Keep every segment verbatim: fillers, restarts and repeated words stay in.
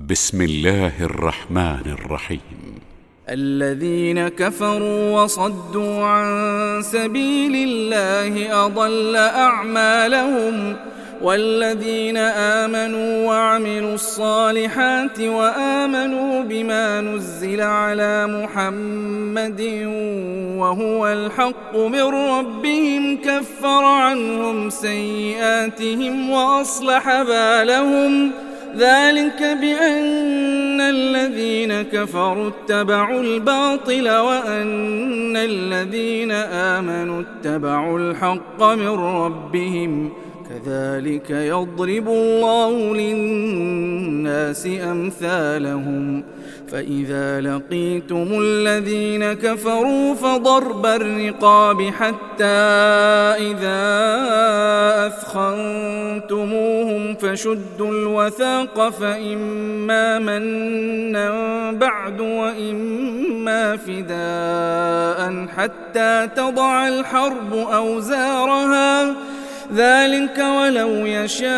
بسم الله الرحمن الرحيم. الذين كفروا وصدوا عن سبيل الله أضل أعمالهم، والذين آمنوا وعملوا الصالحات وآمنوا بما نزل على محمد وهو الحق من ربهم كفر عنهم سيئاتهم وأصلح بالهم، ذلك بأن الذين كفروا اتبعوا الباطل وأن الذين آمنوا اتبعوا الحق من ربهم، كذلك يضرب الله للناس أمثالهم. فإذا لقيتم الذين كفروا فضرب الرقاب حتى إذا أثخنتموهم فشدوا الوثاق فإما منا بعد وإما فداء حتى تضع الحرب أوزارها، ذلك ولو يشاء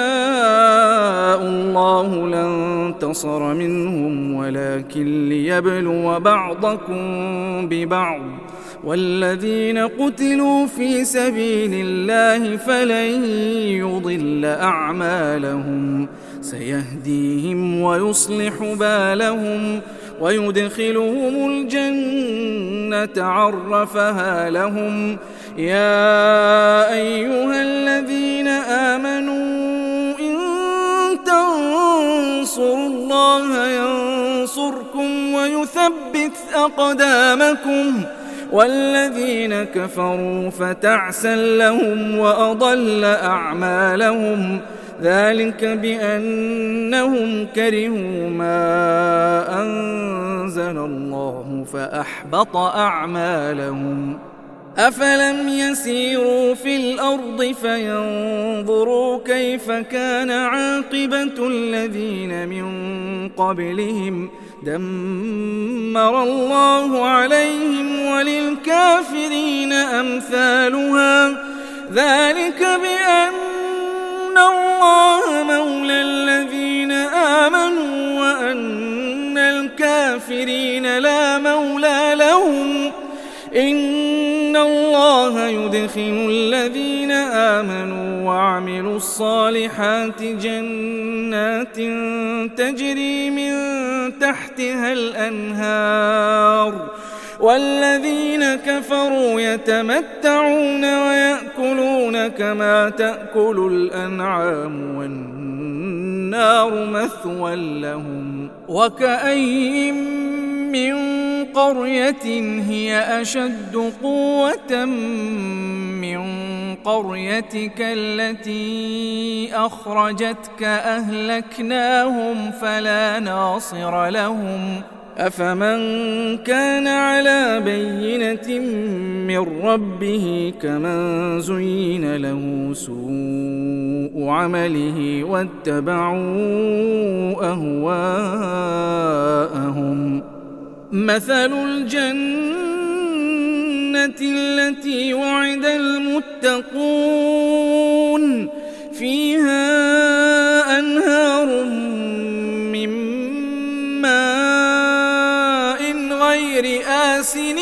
الله لانتصر منهم ولكن ليبلو بعضكم ببعض، والذين قتلوا في سبيل الله فلن يضل أعمالهم، سيهديهم ويصلح بالهم ويدخلهم الجنة عرفها لهم. يا أيها الذين آمنوا إن تنصروا الله ينصركم ويثبت أقدامكم، والذين كفروا فتعسا لهم وأضل أعمالهم، ذلك بأنهم كرهوا ما أنزل الله فأحبط أعمالهم. أفلم يسيروا في الأرض فينظروا كيف كان عاقبة الذين من قبلهم، دمر الله عليهم وللكافرين أمثالها، ذلك بأن الله مولى الذين آمنوا وأن الكافرين لا مولى لهم. إن الله يدخل الذين آمنوا وعملوا الصالحات جنات تجري من تحتها الأنهار، والذين كفروا يتمتعون ويأكلون كما تأكل الأنعام والنار مثوى لهم. وكأين من قرية هي أشد قوة من قريتك التي أخرجتك أهلكناهم فلا ناصر لهم. أفمن كان على بينة من ربه كمن زين له سوء عمله واتبعوا أهواءهم. مثل الجنة التي وعد المتقون فيها أنهار من ماء غير آسن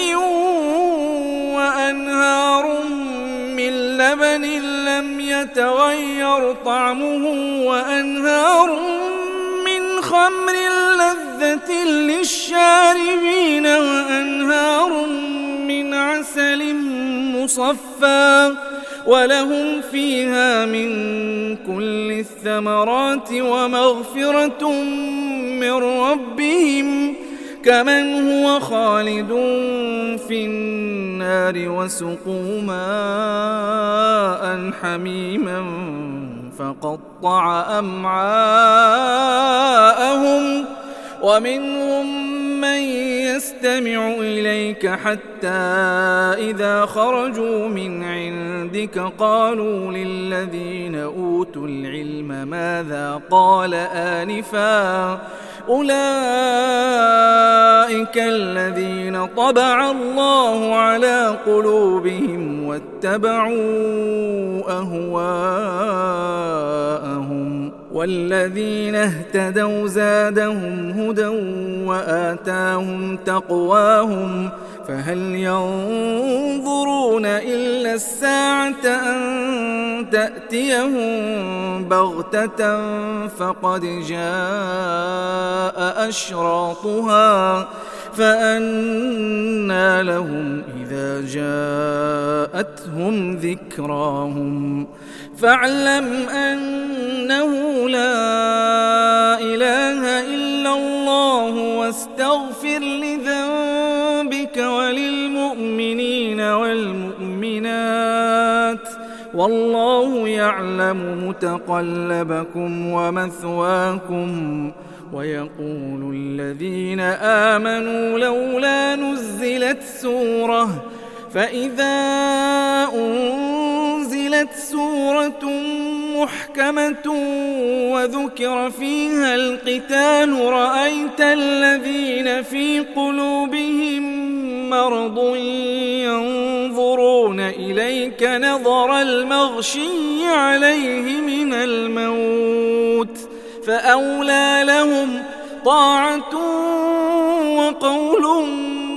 وأنهار من لبن لم يتغير طعمه وأنهار من خمر لذة للشاربين وأنهار من عسل مصفى، ولهم فيها من كل الثمرات ومغفرة من ربهم، كمن هو خالد في النار وسقوا ماء حميما فقطع أمعاءهم. ومنهم من يستمع إليك حتى إذا خرجوا من عندك قالوا للذين أوتوا العلم ماذا قال آنفا، أولئك الذين طبع الله على قلوبهم واتبعوا أهواءهم. والذين اهتدوا زادهم هدى وآتاهم تقواهم فهل ينظرون إلا الساعة أن تأتيهم بغتة فقد جاء أشراطها فأنى لهم إذا جاءتهم ذكراهم فاعلم أنه لا إله إلا الله واستغفر لذنبك وللمؤمنين والمؤمنات والله يعلم متقلبكم ومثواكم. ويقول الذين آمنوا لولا نزلت سورة فإذا أنزلت سورة محكمة وذكر فيها القتال رأيت الذين في قلوبهم مرض ينظرون إليك نظر المغشي عليه من الموت فأولى لهم طاعة وقول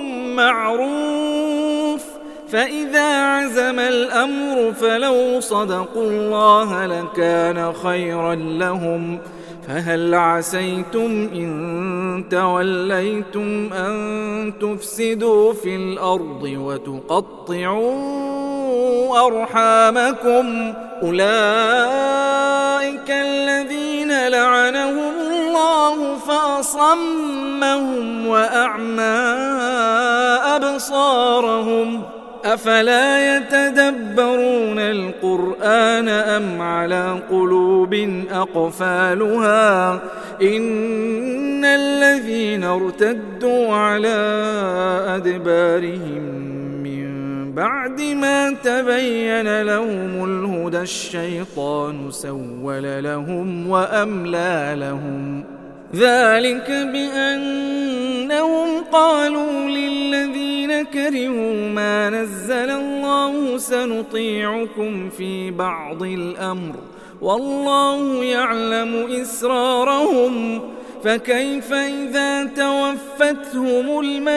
معروف فإذا عزم الأمر فلو صدقوا الله لكان خيرا لهم فهل عسيتم إن توليتم أن تفسدوا في الأرض وتقطعوا أرحامكم أولئك الذين لعنهم الله فأصمهم وأعمى أبصارهم أفلا يتدبرون القرآن أم على قلوب أقفالها إن الذين ارتدوا على أدبارهم من بعد ما تبين لهم الهدى الشيطان سول لهم وأملى لهم ذلك بأنهم قالوا للذين كرهوا ما نزل الله سنطيعكم في بعض الأمر والله يعلم إسرارهم فكيف إذا توفتهم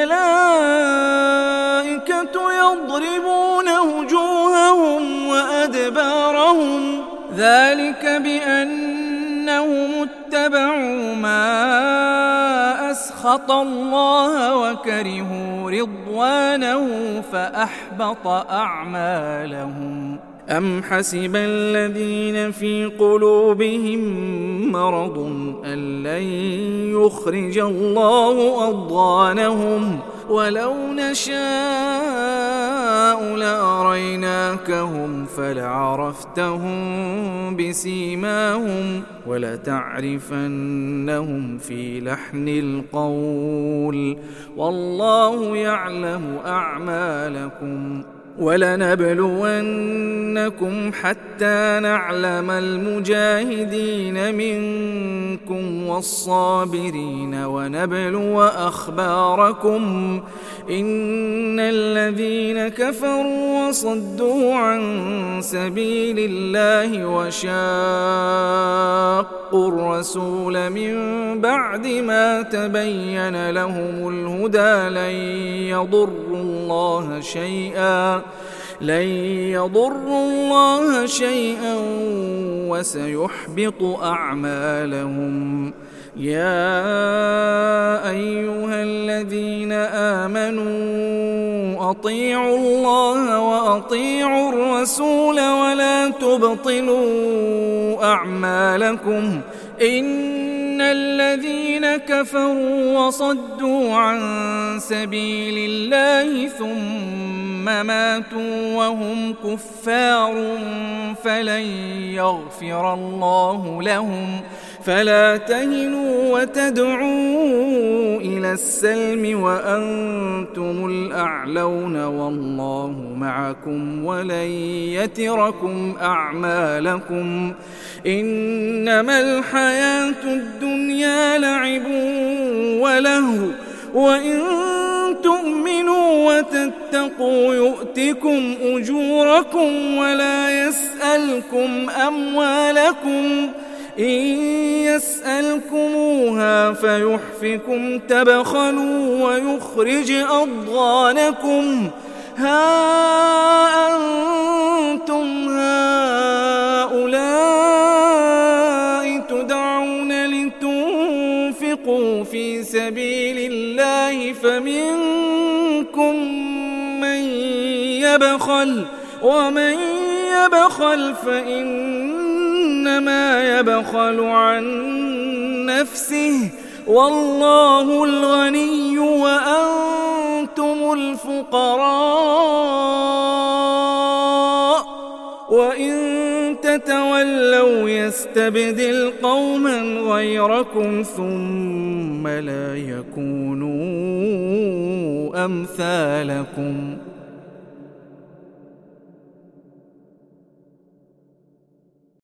الملائكة يضربون وجوههم وأدبارهم ذلك بأنهم اتبعوا ما أسخط الله وكرهوا رضوانه فأحبط أعمالهم أم حسب الذين في قلوبهم مرض أن لن يخرج الله أضغانهم ولو نشاء لأريناكهم فلعرفتهم بسيماهم ولتعرفنهم في لحن القول والله يعلم أعمالكم ولنبلونكم حتى نعلم المجاهدين منكم والصابرين ونبلو أخباركم إن الذين كفروا وصدوا عن سبيل الله وشاقوا الرسول من بعد ما تبين لهم الهدى لن يضروا الله شيئا لن يضروا الله شيئا وسيحبط أعمالهم يا أيها الذين آمنوا أطيعوا الله وأطيعوا الرسول ولا تبطلوا أعمالكم إن الذين كفروا وصدوا عن سبيل الله ثم ماتوا وهم كفار فلن يغفر الله لهم فلا تهنوا وتدعوا إلى السلم وأنتم الأعلون والله معكم ولن يتركم أعمالكم إنما الحياة الدنيا لعب ولهو وإن تؤمنوا وتتقوا يؤتكم أجوركم ولا يسألكم أموالكم إن يسألكموها فيحفكم تبخلوا ويخرج أضغانكم ها أنتم هؤلاء تدعون لتنفقوا في سبيل الله فمنكم من يبخل ومن يبخل فإنما يبخل عن نفسه والله الغني وأنتم الفقراء وإن تتولوا يستبدل قوما غيركم ثم لا يكونوا أمثالكم